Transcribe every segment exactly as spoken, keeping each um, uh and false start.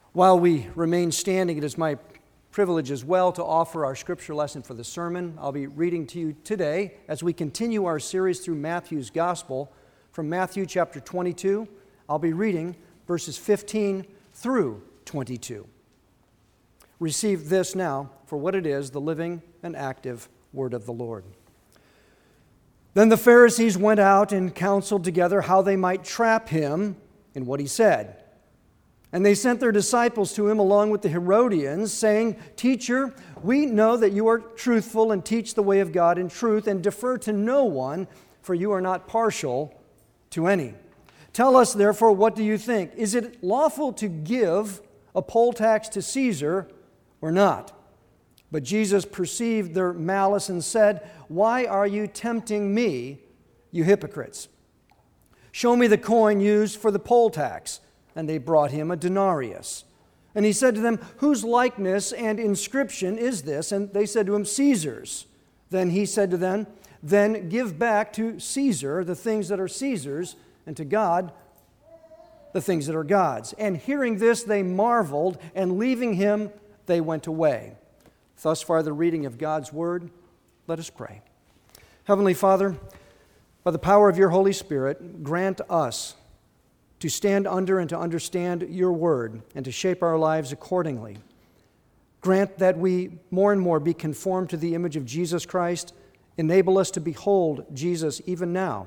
While we remain standing, it is my privilege as well to offer our scripture lesson for the sermon. I'll be reading to you today as we continue our series through Matthew's Gospel. From Matthew chapter twenty-two, I'll be reading verses fifteen through twenty-two. Receive this now for what it is, the living and active word of the Lord. Then the Pharisees went out and counseled together how they might trap him in what he said. And they sent their disciples to him along with the Herodians, saying, "Teacher, we know that you are truthful and teach the way of God in truth and defer to no one, for you are not partial to any. Tell us, therefore, what do you think? Is it lawful to give a poll tax to Caesar or not?" But Jesus perceived their malice and said, "Why are you tempting me, you hypocrites? Show me the coin used for the poll tax." And they brought him a denarius. And he said to them, "Whose likeness and inscription is this?" And they said to him, "Caesar's." Then he said to them, "Then give back to Caesar the things that are Caesar's, and to God the things that are God's." And hearing this, they marveled, and leaving him, they went away. Thus far the reading of God's word. Let us pray. Heavenly Father, by the power of your Holy Spirit, grant us to stand under and to understand your word and to shape our lives accordingly. Grant that we more and more be conformed to the image of Jesus Christ. Enable us to behold Jesus even now.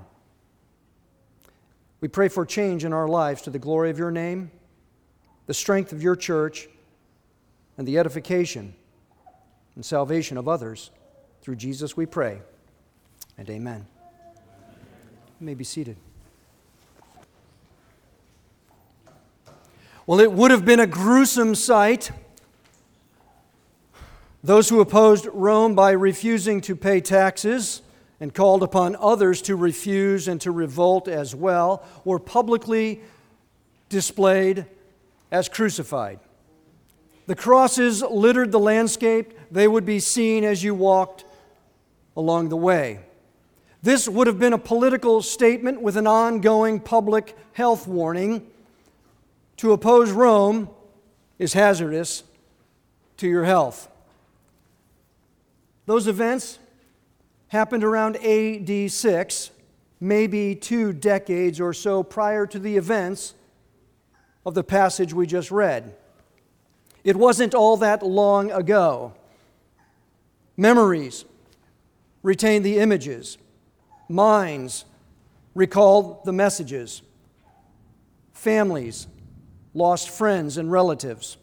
We pray for change in our lives to the glory of your name, the strength of your church, and the edification and salvation of others. Through Jesus we pray, and amen. You may be seated. Well, it would have been a gruesome sight. Those who opposed Rome by refusing to pay taxes and called upon others to refuse and to revolt as well were publicly displayed as crucified. The crosses littered the landscape. They would be seen as you walked along the way. This would have been a political statement with an ongoing public health warning. To oppose Rome is hazardous to your health. Those events happened around A D six, maybe two decades or so prior to the events of the passage we just read. It wasn't all that long ago. Memories retain the images. Minds recall the messages. Families lost friends and relatives.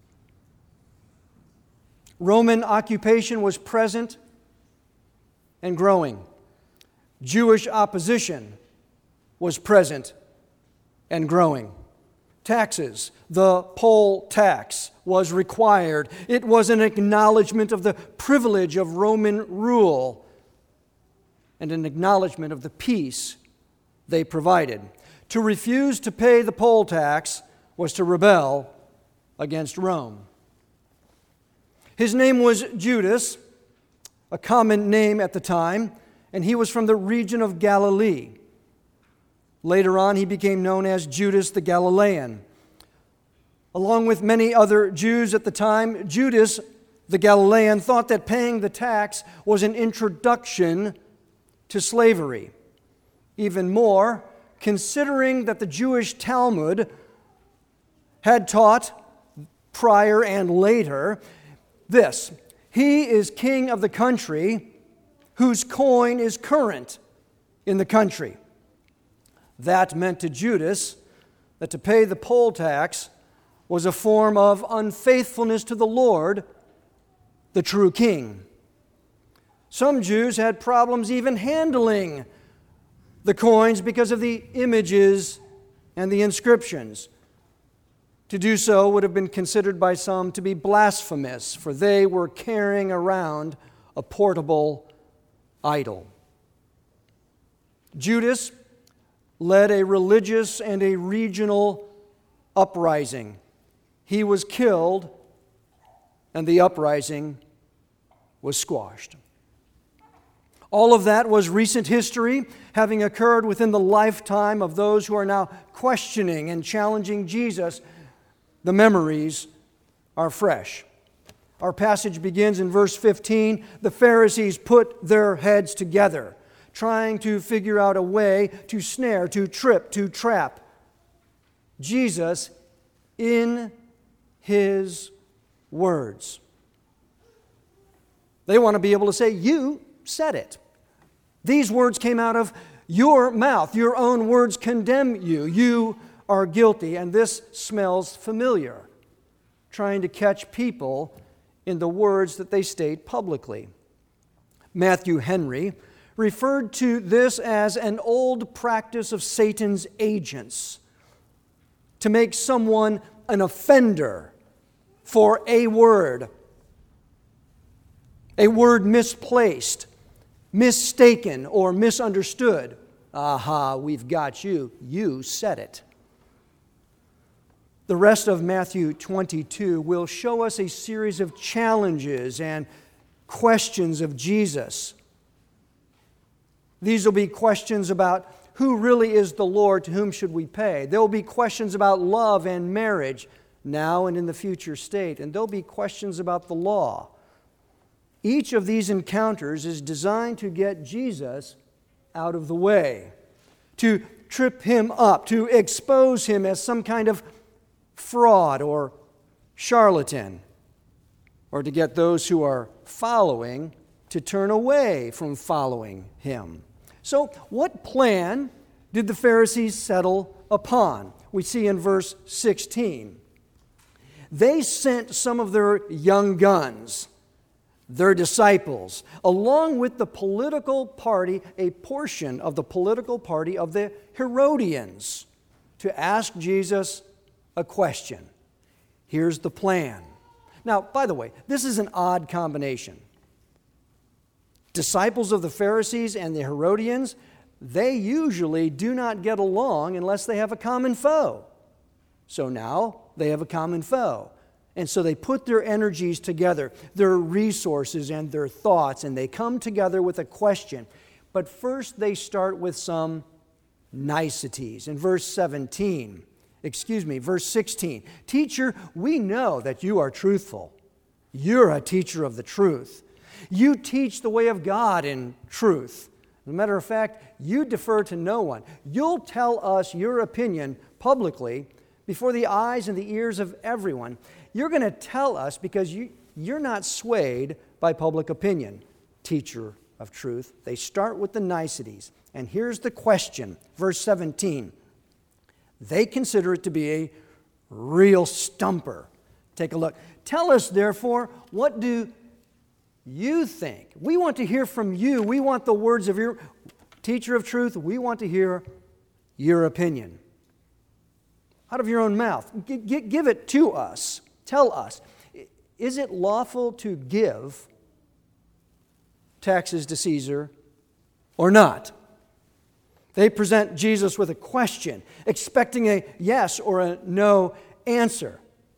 Roman occupation was present and growing. Jewish opposition was present and growing. Taxes, the poll tax, was required. It was an acknowledgement of the privilege of Roman rule and an acknowledgement of the peace they provided. To refuse to pay the poll tax was to rebel against Rome. His name was Judas, a common name at the time, and he was from the region of Galilee. Later on, he became known as Judas the Galilean. Along with many other Jews at the time, Judas the Galilean thought that paying the tax was an introduction to slavery. Even more, considering that the Jewish Talmud had taught prior and later this: he is king of the country whose coin is current in the country. That meant to Judas that to pay the poll tax was a form of unfaithfulness to the Lord, the true king. Some Jews had problems even handling the coins because of the images and the inscriptions. To do so would have been considered by some to be blasphemous, for they were carrying around a portable idol. Judas led a religious and a regional uprising. He was killed, and the uprising was squashed. All of that was recent history, having occurred within the lifetime of those who are now questioning and challenging Jesus. the memories are fresh. Our passage begins in verse fifteen. The Pharisees put their heads together, trying to figure out a way to snare, to trip, to trap Jesus in His words. They want to be able to say, "You said it. These words came out of your mouth. Your own words condemn you. You are guilty." And this smells familiar, trying to catch people in the words that they state publicly. Matthew Henry referred to this as an old practice of Satan's agents to make someone an offender for a word, a word misplaced, mistaken, or misunderstood. Aha, we've got you. You said it. The rest of Matthew twenty-two will show us a series of challenges and questions of Jesus. These will be questions about who really is the Lord, to whom should we pay. There will be questions about love and marriage, now and in the future state. And there will be questions about the law. Each of these encounters is designed to get Jesus out of the way, to trip Him up, to expose Him as some kind of fraud or charlatan, or to get those who are following to turn away from following Him. So, what plan did the Pharisees settle upon? We see in verse sixteen. They sent some of their young guns, their disciples, along with the political party, a portion of the political party of the Herodians, to ask Jesus a question. Here's the plan. Now, by the way, this is an odd combination. Disciples of the Pharisees and the Herodians, they usually do not get along unless they have a common foe. So now they have a common foe. And so they put their energies together, their resources and their thoughts, and they come together with a question. But first they start with some niceties. In verse seventeen, excuse me, verse sixteen, "Teacher, we know that you are truthful. You're a teacher of the truth. You teach the way of God in truth. As a matter of fact, you defer to no one. You'll tell us your opinion publicly before the eyes and the ears of everyone. You're going to tell us because you, you're not swayed by public opinion, teacher of truth." They start with the niceties. And here's the question, verse seventeen. They consider it to be a real stumper. Take a look. "Tell us, therefore, what do you think? We want to hear from you. We want the words of your teacher of truth. We want to hear your opinion. Out of your own mouth. G- g- give it to us. Tell us. Is it lawful to give taxes to Caesar or not?" They present Jesus with a question, expecting a yes or a no answer.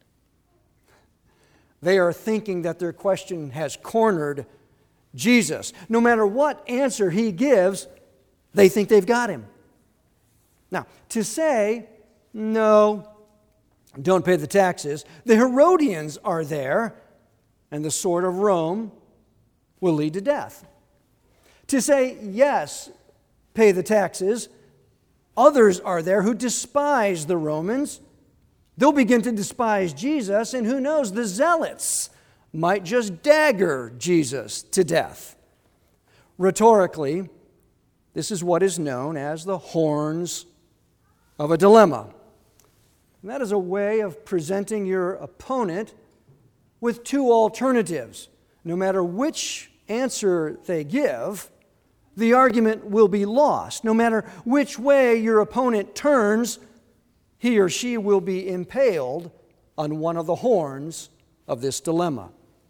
They are thinking that their question has cornered Jesus. No matter what answer He gives, they think they've got Him. Now, to say, "No, don't pay the taxes," the Herodians are there, and the sword of Rome will lead to death. To say, "Yes, pay the taxes," others are there who despise the Romans. They'll begin to despise Jesus, and who knows, the zealots might just dagger Jesus to death. Rhetorically, this is what is known as the horns of a dilemma. And that is a way of presenting your opponent with two alternatives. No matter which answer they give, the argument will be lost. No matter which way your opponent turns, he or she will be impaled on one of the horns of this dilemma.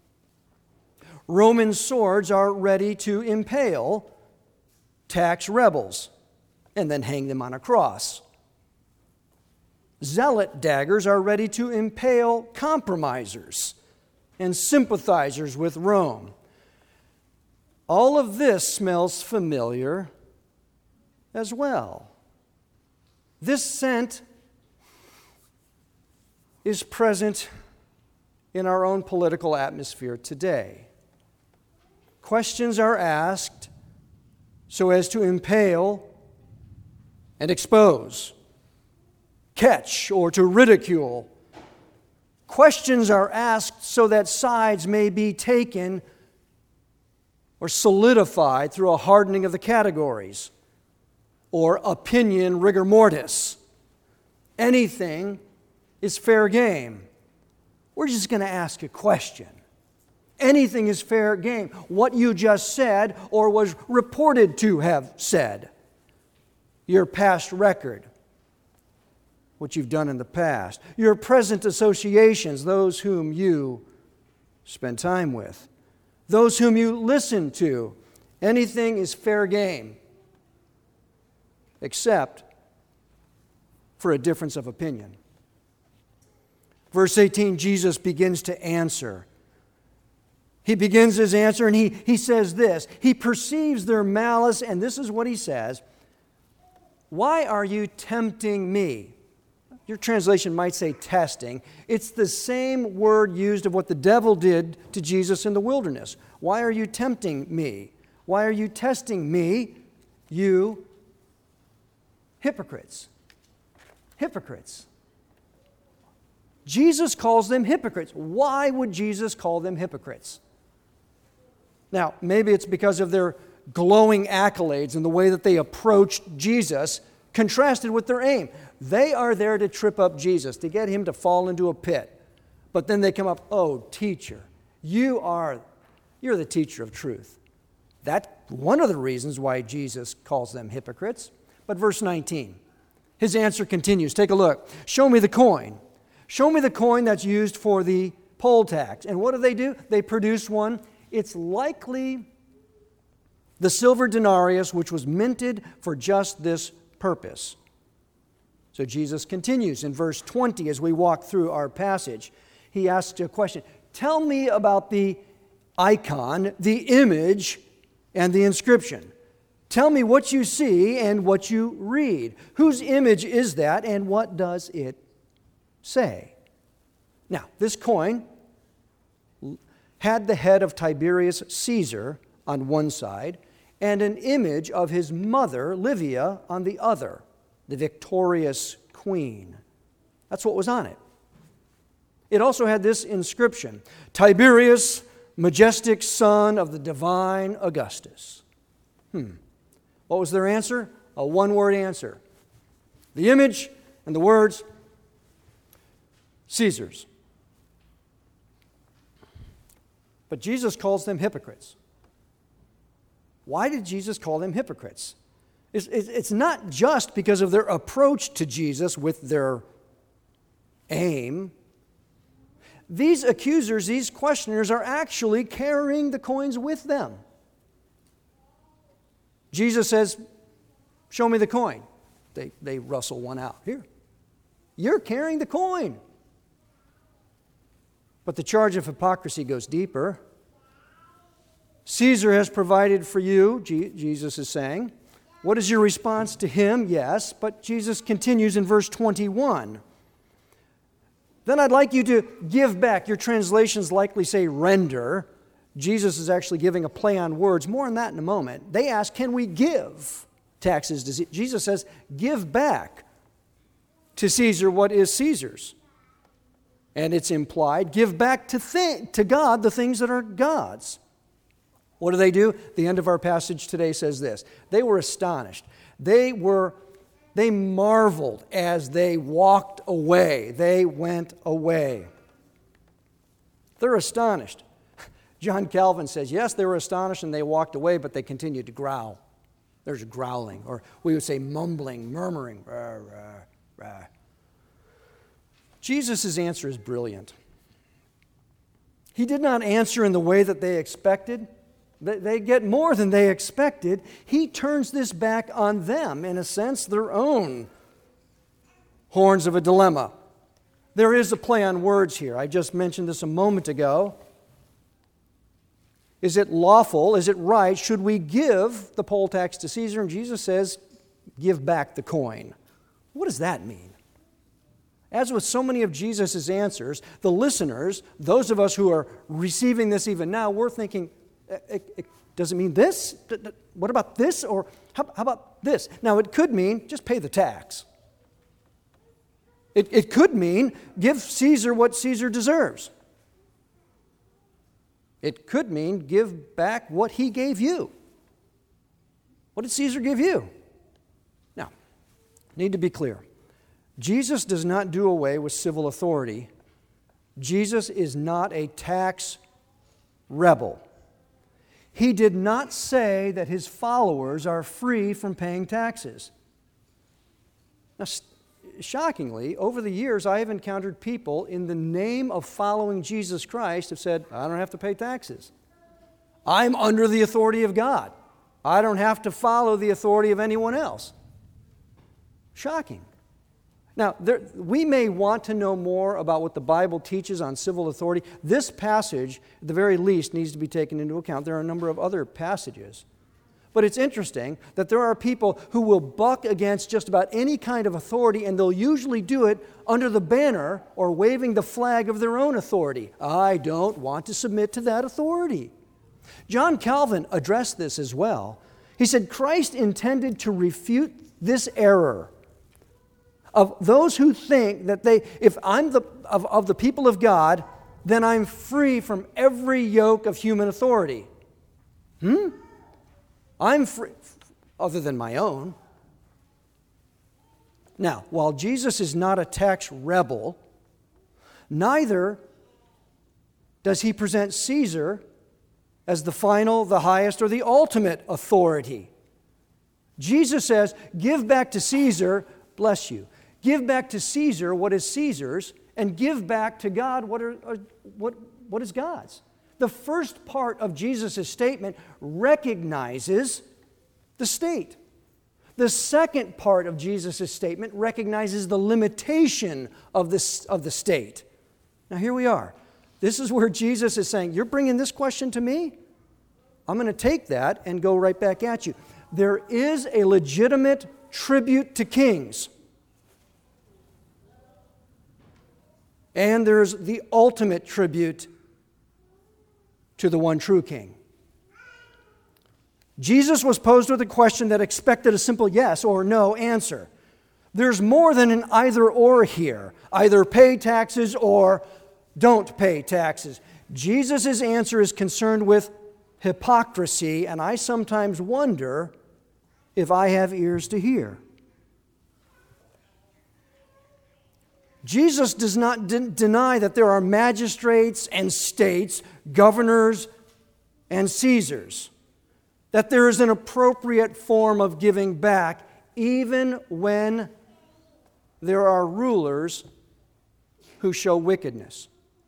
Roman swords are ready to impale tax rebels and then hang them on a cross. Zealot daggers are ready to impale compromisers and sympathizers with Rome. All of this smells familiar as well. This scent is present in our own political atmosphere today. Questions are asked so as to impale and expose, catch, or to ridicule. Questions are asked so that sides may be taken or solidified through a hardening of the categories or opinion rigor mortis. Anything is fair game. We're just going to ask a question. Anything is fair game. What you just said or was reported to have said. Your past record. What you've done in the past. Your present associations, those whom you spend time with. Those whom you listen to. Anything is fair game. Except for a difference of opinion. Verse eighteen, Jesus begins to answer. He begins his answer and he, he says this. He perceives their malice, and this is what he says. Why are you tempting me? Your translation might say testing. It's the same word used of what the devil did to Jesus in the wilderness. Why are you tempting me? Why are you testing me, you hypocrites? Hypocrites. Jesus calls them hypocrites. Why would Jesus call them hypocrites? Now, maybe it's because of their glowing accolades and the way that they approached Jesus, contrasted with their aim. They are there to trip up Jesus, to get him to fall into a pit. But then they come up, oh, teacher, you are, you're the teacher of truth. That's one of the reasons why Jesus calls them hypocrites. But verse nineteen, his answer continues. Take a look. Show me the coin. Show me the coin that's used for the poll tax. And what do they do? They produce one. It's likely the silver denarius, which was minted for just this purpose. So Jesus continues in verse twenty as we walk through our passage. He asks a question. Tell me about the icon, the image, and the inscription. Tell me what you see and what you read. Whose image is that and what does it say? Now, this coin had the head of Tiberius Caesar on one side and an image of his mother, Livia, on the other, the victorious queen. That's what was on it. It also had this inscription, Tiberius, majestic son of the divine Augustus. Hmm. What was their answer? A one-word answer. The image and the words, Caesar's. But Jesus calls them hypocrites. Why did Jesus call them hypocrites? It's, it's not just because of their approach to Jesus with their aim. These accusers, these questioners, are actually carrying the coins with them. Jesus says, show me the coin. They, they rustle one out. Here. You're carrying the coin. But the charge of hypocrisy goes deeper. Caesar has provided for you, G- Jesus is saying. What is your response to him? Yes, but Jesus continues in verse twenty-one. Then I'd like you to give back. Your translations likely say render. Jesus is actually giving a play on words. More on that in a moment. They ask, can we give taxes to Caesar? Jesus says, give back to Caesar what is Caesar's. And it's implied, give back to, th- to God the things that are God's. What do they do? The end of our passage today says this. They were astonished. They were, they marveled as they walked away. They went away. They're astonished. John Calvin says, yes, they were astonished and they walked away, but they continued to growl. There's growling, or we would say mumbling, murmuring. Rah, rah, rah. Jesus' answer is brilliant. He did not answer in the way that they expected. They get more than they expected. He turns this back on them, in a sense, their own horns of a dilemma. There is a play on words here. I just mentioned this a moment ago. Is it lawful? Is it right? Should we give the poll tax to Caesar? And Jesus says, give back the coin. What does that mean? as with so many of Jesus' answers, the listeners, those of us who are receiving this even now, we're thinking, it, it, does it mean this? What about this? Or how, how about this? Now, it could mean just pay the tax. It, it could mean give Caesar what Caesar deserves. It could mean give back what he gave you. What did Caesar give you? Now, need to be clear. Jesus does not do away with civil authority. Jesus is not a tax rebel. He did not say that his followers are free from paying taxes. Now, shockingly, over the years, I have encountered people in the name of following Jesus Christ have said, I don't have to pay taxes. I'm under the authority of God. I don't have to follow the authority of anyone else. Shocking. Now, there, we may want to know more about what the Bible teaches on civil authority. This passage, at the very least, needs to be taken into account. There are a number of other passages. But it's interesting that there are people who will buck against just about any kind of authority, and they'll usually do it under the banner or waving the flag of their own authority. I don't want to submit to that authority. John Calvin addressed this as well. He said, Christ intended to refute this error of those who think that they, if I'm the of, of the people of God, then I'm free from every yoke of human authority. Hmm? I'm free, other than my own. Now, while Jesus is not a tax rebel, neither does he present Caesar as the final, the highest, or the ultimate authority. Jesus says, give back to Caesar, bless you. Give back to Caesar what is Caesar's, and give back to God what, are, what, what is God's. The first part of Jesus' statement recognizes the state. The second part of Jesus' statement recognizes the limitation of, this, of the state. Now here we are. This is where Jesus is saying, you're bringing this question to me? I'm going to take that and go right back at you. There is a legitimate tribute to kings. And there's the ultimate tribute to the one true king. Jesus was posed with a question that expected a simple yes or no answer. There's more than an either or here. Either pay taxes or don't pay taxes. Jesus' answer is concerned with hypocrisy, and I sometimes wonder if I have ears to hear. Jesus does not de- deny that there are magistrates and states, governors and Caesars, that there is an appropriate form of giving back even when there are rulers who show wickedness.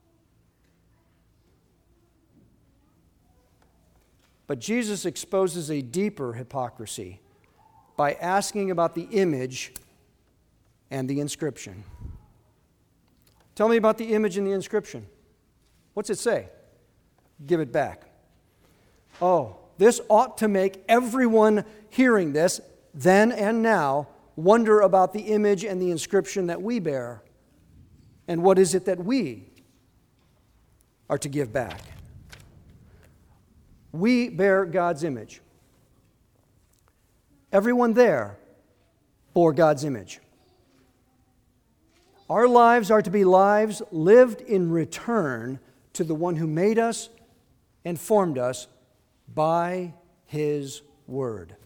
But Jesus exposes a deeper hypocrisy by asking about the image and the inscription. Tell me about the image and the inscription. What's it say? Give it back. Oh, this ought to make everyone hearing this, then and now, wonder about the image and the inscription that we bear. And what is it that we are to give back? We bear God's image. Everyone there bore God's image. Our lives are to be lives lived in return to the one who made us and formed us by His Word.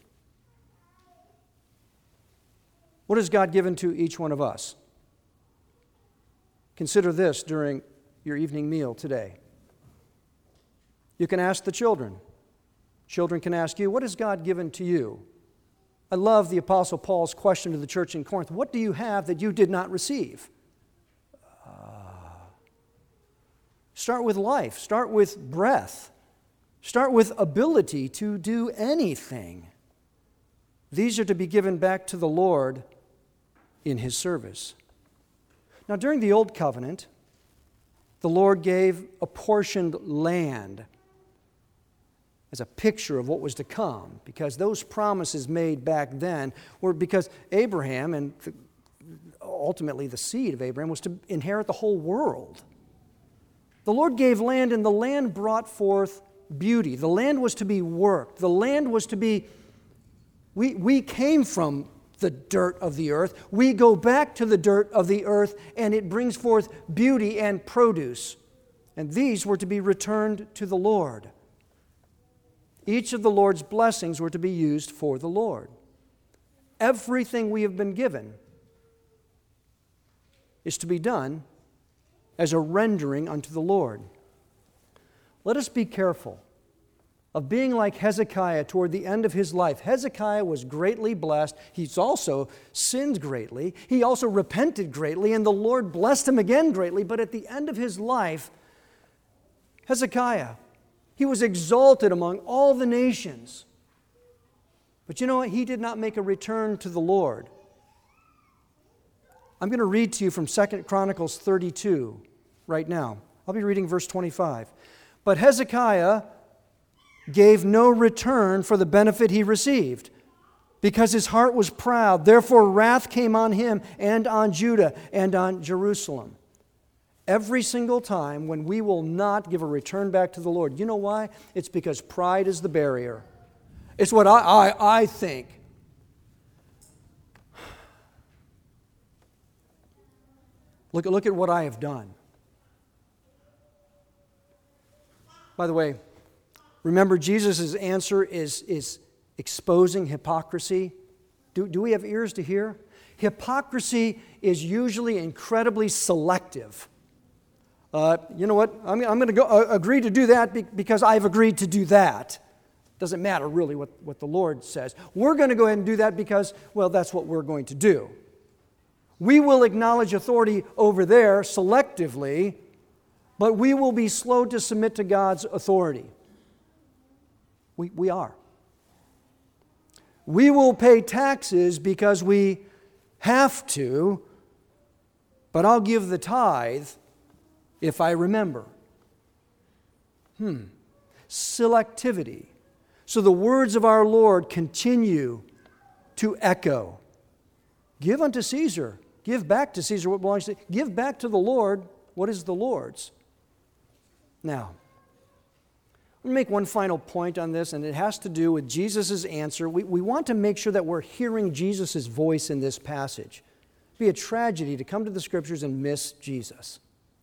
What has God given to each one of us? Consider this during your evening meal today. You can ask the children. Children can ask you, what has God given to you? I love the Apostle Paul's question to the church in Corinth. What do you have that you did not receive? Uh, start with life. Start with breath. Start with ability to do anything. These are to be given back to the Lord in His service. Now, during the Old Covenant, the Lord gave apportioned land as a picture of what was to come, because those promises made back then were because Abraham and ultimately the seed of Abraham, was to inherit the whole world. The Lord gave land, and the land brought forth beauty. The land was to be worked. The land was to be, we, we came from the dirt of the earth. We go back to the dirt of the earth, and it brings forth beauty and produce. And these were to be returned to the Lord. Each of the Lord's blessings were to be used for the Lord. Everything we have been given is to be done as a rendering unto the Lord. Let us be careful of being like Hezekiah toward the end of his life. Hezekiah was greatly blessed. He's also sinned greatly. He also repented greatly, and the Lord blessed him again greatly. But at the end of his life, Hezekiah, he was exalted among all the nations. But you know what? He did not make a return to the Lord. I'm going to read to you from Second Chronicles thirty-two right now. I'll be reading verse twenty-five. But Hezekiah gave no return for the benefit he received, because his heart was proud. Therefore wrath came on him and on Judah and on Jerusalem. Every single time when we will not give a return back to the Lord. You know why? It's because pride is the barrier. It's what I, I, I think. Look, look at what I have done. By the way, remember Jesus' answer is, is exposing hypocrisy. Do, do we have ears to hear? Hypocrisy is usually incredibly selective. Uh, you know what? I'm, I'm going to go uh, agree to do that be, because I've agreed to do that. Doesn't matter really what, what the Lord says. We're going to go ahead and do that because, well, that's what we're going to do. We will acknowledge authority over there selectively, but we will be slow to submit to God's authority. We, we are. We will pay taxes because we have to, but I'll give the tithe if I remember. Hmm. Selectivity. So the words of our Lord continue to echo. Give unto Caesar. Give back to Caesar what belongs to Caesar. Give back to the Lord what is the Lord's. Now, let me make one final point on this, and it has to do with Jesus' answer. We, we want to make sure that we're hearing Jesus' voice in this passage. It'd be a tragedy to come to the Scriptures and miss Jesus.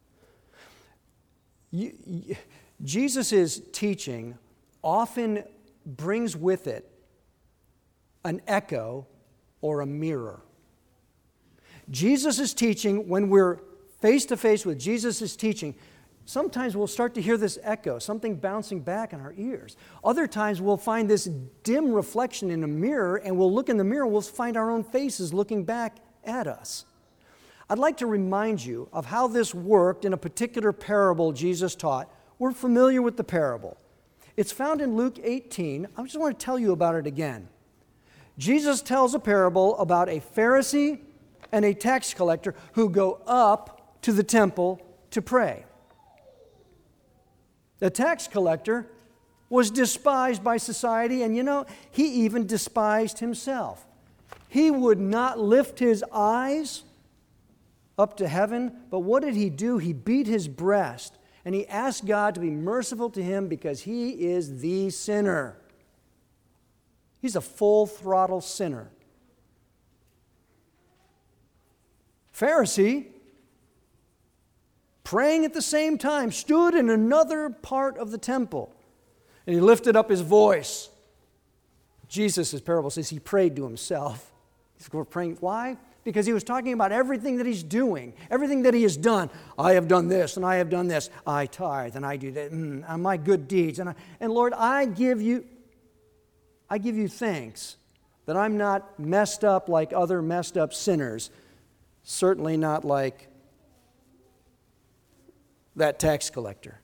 You, you, Jesus' teaching often brings with it an echo or a mirror. Jesus' teaching, when we're face to face with Jesus' teaching, sometimes we'll start to hear this echo, something bouncing back in our ears. Other times we'll find this dim reflection in a mirror, and we'll look in the mirror and we'll find our own faces looking back at us. I'd like to remind you of how this worked in a particular parable Jesus taught. We're familiar with the parable. It's found in Luke eighteen. I just want to tell you about it again. Jesus tells a parable about a Pharisee and a tax collector who go up to the temple to pray. The tax collector was despised by society, and you know, he even despised himself. He would not lift his eyes up to heaven, but what did he do? He beat his breast, and he asked God to be merciful to him because he is the sinner. He's a full-throttle sinner. Pharisee, praying at the same time, stood in another part of the temple, and he lifted up his voice. Jesus' parable says he prayed to himself. He's praying. Why? Because he was talking about everything that he's doing, everything that he has done. I have done this, and I have done this. I tithe, and I do that, mm, and my good deeds. And, I, and Lord, I give you, I give you thanks that I'm not messed up like other messed up sinners. Certainly not like that tax collector.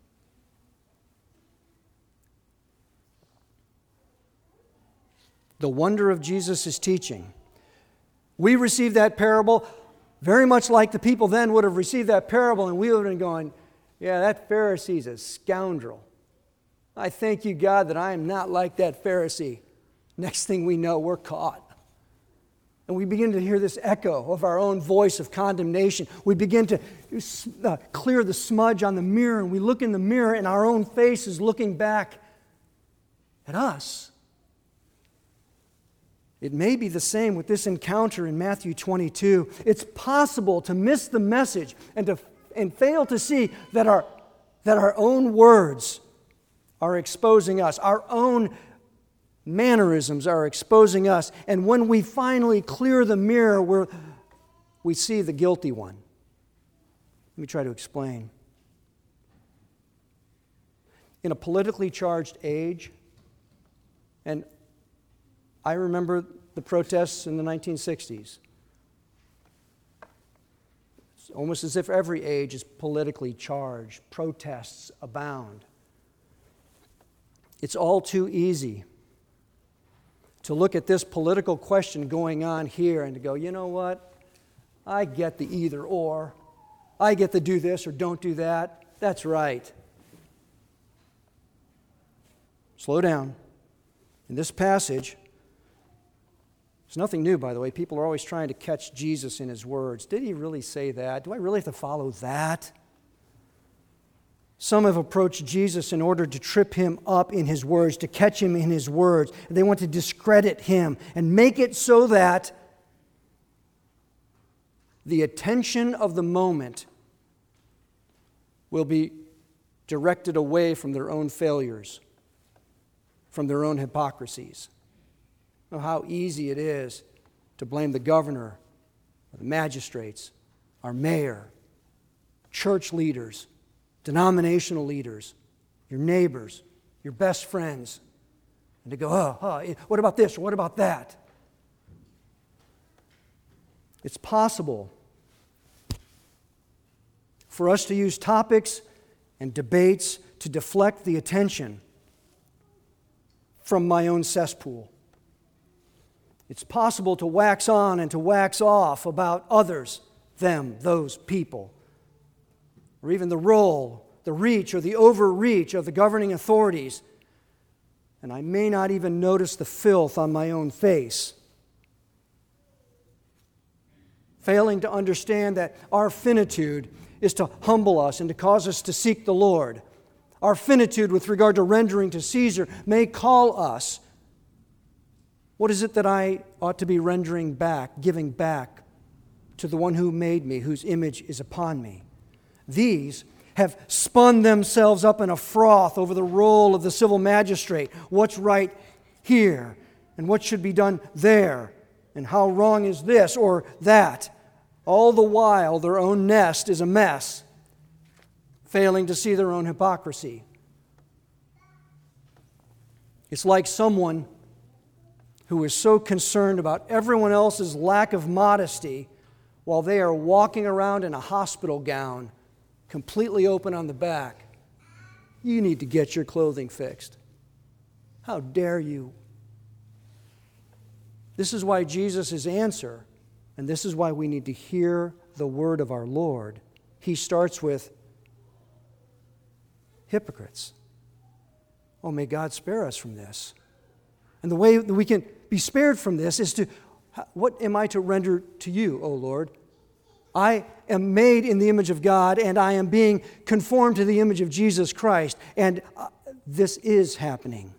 The wonder of Jesus' teaching. We receive that parable very much like the people then would have received that parable, and we would have been going, yeah, that Pharisee's a scoundrel. I thank you, God, that I am not like that Pharisee. Next thing we know, we're caught. And we begin to hear this echo of our own voice of condemnation. We begin to uh, clear the smudge on the mirror, and we look in the mirror, and our own face is looking back at us. It may be the same with this encounter in Matthew twenty-two. It's possible to miss the message and to and fail to see that our, that our own words are exposing us. Our own mannerisms are exposing us. And when we finally clear the mirror, we're, we see the guilty one. Let me try to explain. In a politically charged age, and I remember the protests in the nineteen sixties. It's almost as if every age is politically charged. Protests abound. It's all too easy to look at this political question going on here and to go, you know what? I get the either or. I get to do this or don't do that. That's right. Slow down. In this passage, it's nothing new, by the way. People are always trying to catch Jesus in his words. Did he really say that? Do I really have to follow that? Some have approached Jesus in order to trip him up in his words, to catch him in his words. They want to discredit him and make it so that the attention of the moment will be directed away from their own failures, from their own hypocrisies. You know how easy it is to blame the governor, or the magistrates, our mayor, church leaders, denominational leaders, your neighbors, your best friends, and to go, oh, oh, what about this or what about that? It's possible for us to use topics and debates to deflect the attention from my own cesspool. It's possible to wax on and to wax off about others, them, those people, or even the role, the reach, or the overreach of the governing authorities. And I may not even notice the filth on my own face. Failing to understand that our finitude is to humble us and to cause us to seek the Lord. Our finitude with regard to rendering to Caesar may call us. What is it that I ought to be rendering back, giving back to the one who made me, whose image is upon me? These have spun themselves up in a froth over the role of the civil magistrate. What's right here? And what should be done there? And how wrong is this or that? All the while, their own nest is a mess, failing to see their own hypocrisy. It's like someone who is so concerned about everyone else's lack of modesty while they are walking around in a hospital gown, completely open on the back. You need to get your clothing fixed. How dare you? This is why Jesus' answer, and this is why we need to hear the word of our Lord. He starts with, hypocrites. Oh, may God spare us from this. And the way that we can be spared from this is to, what am I to render to you, O Lord? I am made in the image of God, and I am being conformed to the image of Jesus Christ, and uh, this is happening.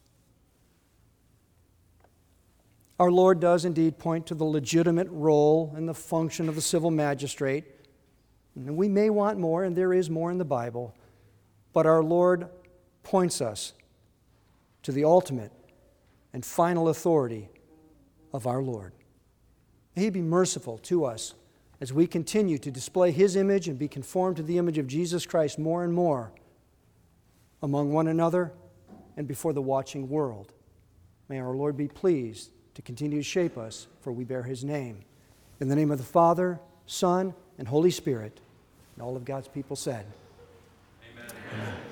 Our Lord does indeed point to the legitimate role and the function of the civil magistrate. And we may want more, and there is more in the Bible, but our Lord points us to the ultimate and final authority of our Lord. May He be merciful to us as we continue to display His image and be conformed to the image of Jesus Christ more and more among one another and before the watching world. May our Lord be pleased to continue to shape us, for we bear His name. In the name of the Father, Son, and Holy Spirit, and all of God's people said, Amen. Amen.